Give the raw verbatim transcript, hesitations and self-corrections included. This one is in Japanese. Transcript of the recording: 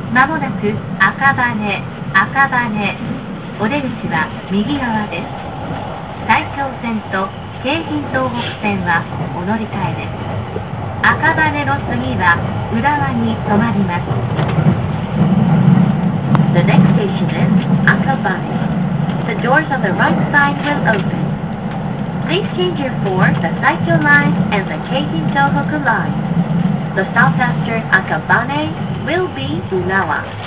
まもなく赤羽、赤羽。お出口は右側です。埼京線と京浜東北線はお乗り換えです。赤羽の次は浦和に止まります。The next station is Akabane. The doors on the right side will open. Please change your for the Saikyo line and the Keijin Tohoku line. The stop after Akabane will be Urawa.